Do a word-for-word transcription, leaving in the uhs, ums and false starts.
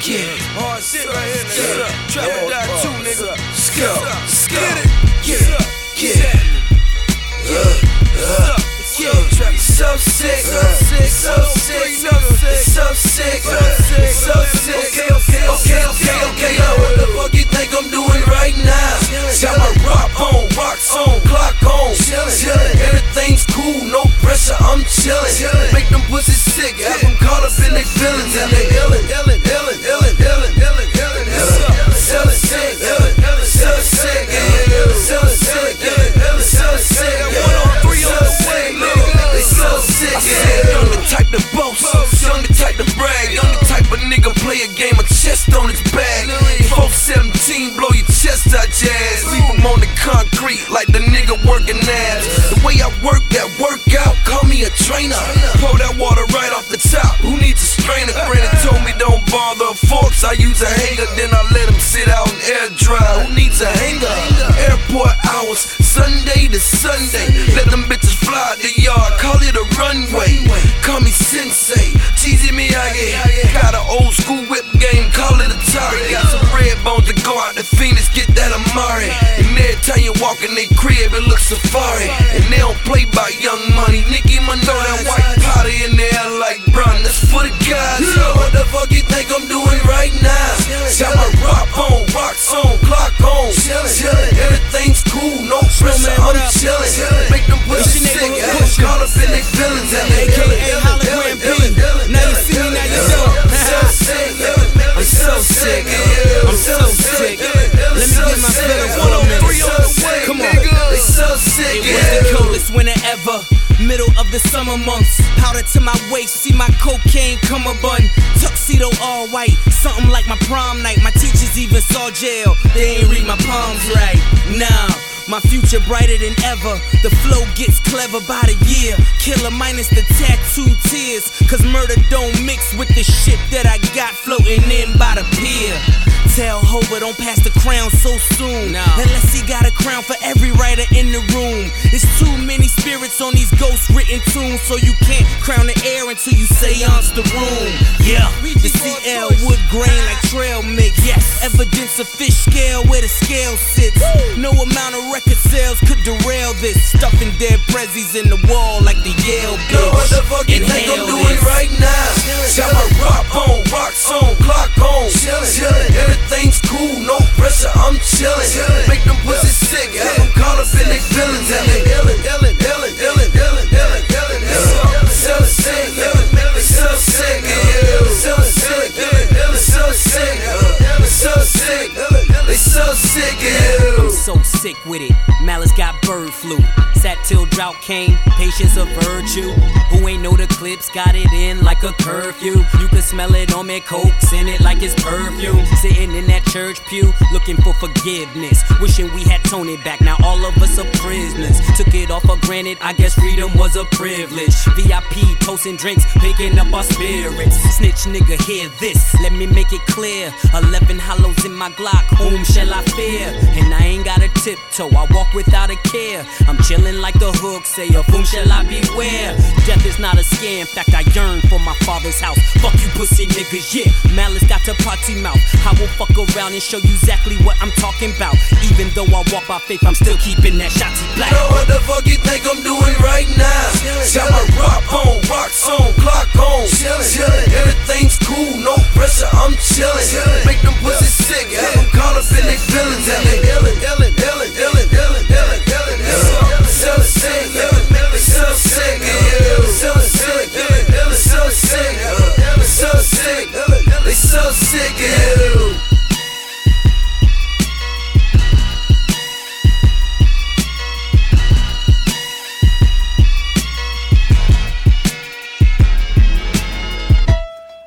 Yeah. Hard shit right here, nigga. Trap or die too, nigga. Go. Get it. Yeah. Yeah. Yeah. Yeah. So sick. So sick. So sick. So sick. So sick. So sick. Okay, okay, okay, okay, okay. Now what the fuck you think I'm doing right now? Got my rock on, rocks on, clock on. Chillin', everything's cool, no pressure, I'm chillin'. Make them pussies sick, have them caught up in their feelings. And they illin', illin', illin', illin', illin', illin', illin', illin'. Sellin' sick, illin', illin', sellin' sick, illin', sellin' sick, illin', sellin' sick. Got one on three on the way, nigga. They so sick, yeah. I'm the type to boast, I'm the type to brag. I'm the type of nigga play a game of chess on his bag. four seventeen, blow your chest out your ass. Leave him on the concrete like the nigga working abs. The way I work that workout, call me a trainer. Pour that water right off the top, who needs a strainer? Brandon told me don't bother forks, I use a hanger. Then I let him sit out and air dry, who needs a hanger? Airport hours, Sunday to Sunday. Let them bitches fly the yard, call it a runway. Call me sensei, Cheesy Miyagi. Got an old school whip game, call it Atari. Got some red bones to go out to Phoenix, get that Amari. And every time you walk in they crib, it looks safari. And they don't play by young money. Nicki Minaj, that white powder in there like brun. That's for the guys. Yeah. What the fuck you think I'm doing right now? Got my rock on, rocks on, clock on. Chillin', everything's cool, no pressure, I'm chillin'. Make them pussies sick, have them caught up in their feelings. And they A K A Hologram P. Now you see me, now you don't. I'm so sick, I'm so sick. Let me get my feelings for a minute. Come on. They so sick, It was the coldest winter ever. Middle of the summer months. Powder to my waist, see my cocaine come a bun. Tuxedo all white, something like my prom night. My teachers even saw jail, they ain't read my palms right. Nah, my future brighter than ever. The flow gets clever by the year. Killer minus the tattoo tears. Cause murder don't mix with the shit that I got floating in by the pier. Tell Hova don't pass the crown so soon, no. Unless he got a crown for every writer in the room. There's too many spirits on these ghost written tunes, so you can't crown the air until you seance the room. Yeah, the C L wood grain like trail mix. Yes, evidence of fish scale where the scale sits. No amount of record sales could derail this. Stuffing dead prezzies in the wall like the Yale bitch. Know what the fuck you think I'm doing right now? Got my rock on, rocks on, clock on. Chillin', everything's cool, no pressure, I'm chillin'. Make them pussies sick, have them caught up in their feelings. And they illin', illin', illin', illin', illin', illin', illin', illin'. Sellin' sick, illin', so sick, sellin' sick, illin', so sick, so sick, they so sick, I'm so sick with it. Malice got bird flu. Sat till drought came, patience a virtue. Who ain't know the clips got it in like a curfew. You can smell it on me, cokes in it like it's perfume. Sitting in that church pew, looking for forgiveness. Wishing we had Tony back, now all of us are prisoners. Took it all for granted, I guess freedom was a privilege. V I P, toasting drinks, picking up our spirits. Snitch nigga, hear this, let me make it clear. Eleven hollows in my Glock, whom shall I fear? And I ain't got a tiptoe, I walk without a care. I'm chillin' like the hook say, of whom shall I beware? Death is not a scare, in fact I yearn for my father's house. Fuck you pussy niggas, yeah, Malice got to potty mouth. I will fuck around and show you exactly what I'm talking about. Even though I walk by faith, I'm still keeping that shotty black. Know what the fuck you think I'm doing right now? Got my rock on, rocks on, clock on. Chillin', everything's cool, no pressure, I'm chillin'. Make them pussies sick, have them caught up in their feelings. And they illin', illin', illin', illin', illin', illin', illin', illin'. Sellin' sick, illin', so sick, sellin' sick, illin', so sick, so sick, they so sick,